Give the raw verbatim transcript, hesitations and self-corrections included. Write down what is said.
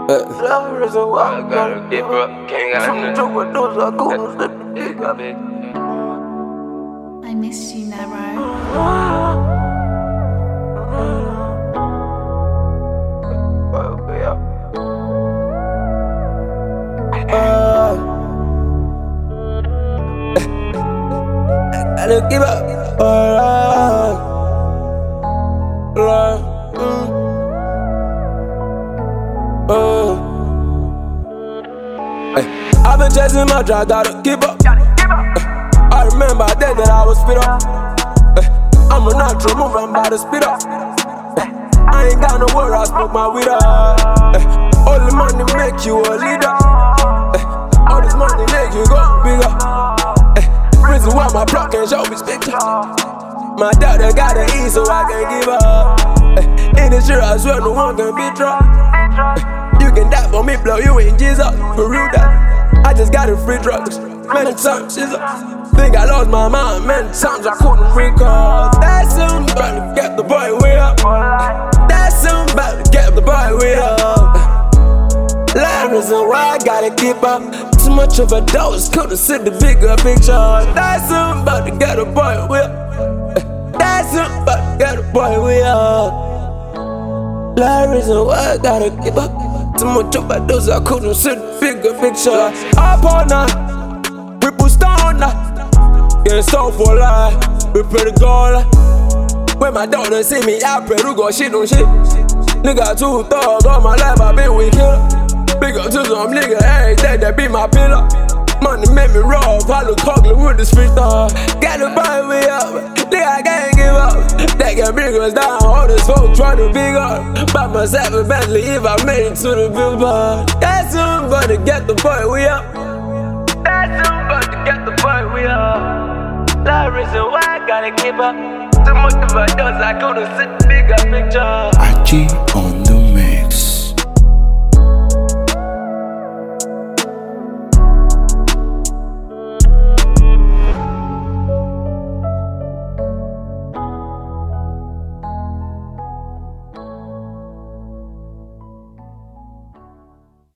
Love is a wild girl. Get bro, can't got Some those are cool. I miss you, Nero. I don't give up. Alright. Alright. Mm. Uh. Hey. I've been chasing my drive, gotta keep up. Hey. I remember a day that I was spit up. Hey. I'm a natural move, I'm about to speed up. Hey. I ain't got no word, I smoke my weed up. Hey. All the money make you a leader. Hey. All this money make you go bigger. Hey. Reason why my block can't show me spectre. My daughter gotta eat so I can give up. Hey. In this year I swear no one can be dropped. You can die for me, blow you in Jesus. For real that I just got a free drugs. Many times she's up. Think I lost my mind. Many times I couldn't recall. That's somebody to get the boy way up. That's somebody to get the boy way up. Life is a why I gotta keep up. Too much of a dose, couldn't see the bigger picture. That's somebody to get a boy way up. That's somebody to get a boy way up. Life is a why I gotta keep up. Too much of a dose, I couldn't see the bigger picture. Up all night, we put stone now. Get so for life, we pray to God. When my daughter see me, I pray to God, shit on shit. Nigga too thug, all my life I been with killer. Big up to some nigga, every day that be my pillar. Money make me rough, I look ugly with the street star. Gotta buy me up, nigga I can't give up. They can bring us down, all this folk try to big up. By myself a Bentley if I made it to the billboard. That's somebody get the boy we up. That's somebody get the boy we up. That reason why I gotta keep up. Too much of a dose, I couldn't see the bigger picture. I G on